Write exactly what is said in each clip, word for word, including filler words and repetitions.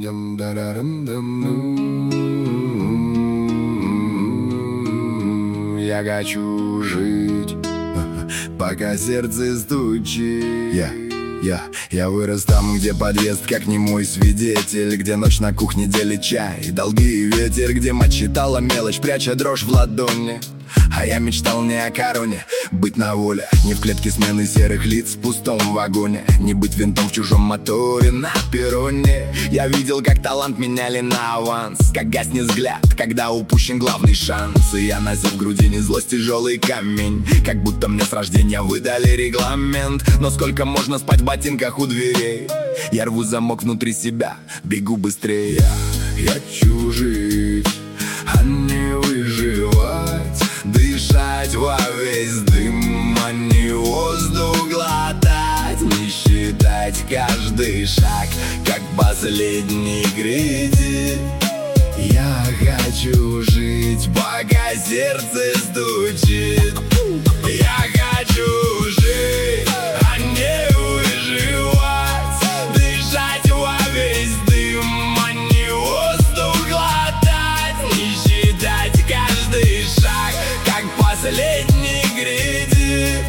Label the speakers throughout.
Speaker 1: Я хочу жить, пока сердце стучит. Я, я, я вырос там, где подъезд как немой свидетель, где ночь на кухне делит чай, долги и ветер, где мать читала мелочь, пряча дрожь в ладони. А я мечтал не о короне, быть на воле, не в клетке смены серых лиц в пустом вагоне, не быть винтом в чужом моторе на перроне. Я видел, как талант меняли на аванс, как гаснет взгляд, когда упущен главный шанс. И я носил в грудине злость тяжелый камень, как будто мне с рождения выдали регламент. Но сколько можно спать в ботинках у дверей? Я рву замок внутри себя, бегу быстрее. Я хочу жить, а не выживать, дышать во весь дым, а не воздух глотать, не считать каждый шаг, как последний кредит. Я хочу жить, пока сердце стучит. Я хочу жить, а не выживать, дышать во весь дым, а не воздух глотать, не считать каждый шаг, как последний кредит.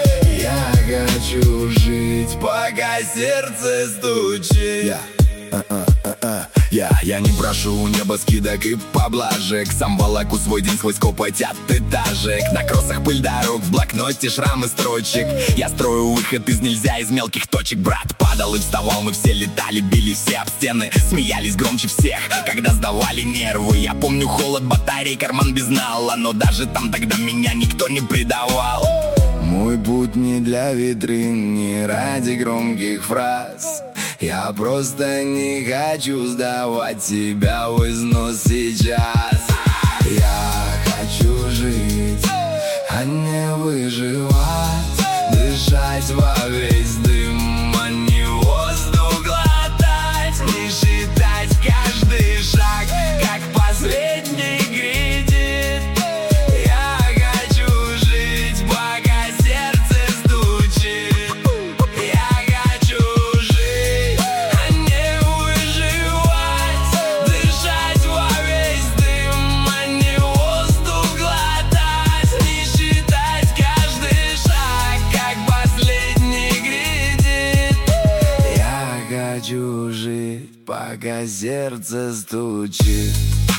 Speaker 1: Я хочу жить, пока сердце стучит. Я, а -а -а -а. Я, я не прошу у неба скидок и поблажек, сам волоку свой день сквозь копоть от этажек. На кроссах пыль дорог, в блокноте шрамы строчек. Я строю выход из нельзя, из мелких точек. Брат падал и вставал, мы все летали, били все об стены, смеялись громче всех, когда сдавали нервы. Я помню холод батарей, карман без нала, но даже там тогда меня никто не предавал. Мой путь не для витрин, не ради громких фраз. Я просто не хочу сдавать себя в износ сейчас. Я хочу жить, а не выживать, дышать во весь дым, а не воздух глотать, не считать каждый шаг, как последний кредит. Я хочу жить, пока сердце стучит. Я хочу жить, а не выживать, дышать во весь дым, а не воздух глотать, не считать каждый шаг, как последний кредит. Я хочу жить, пока сердце стучит.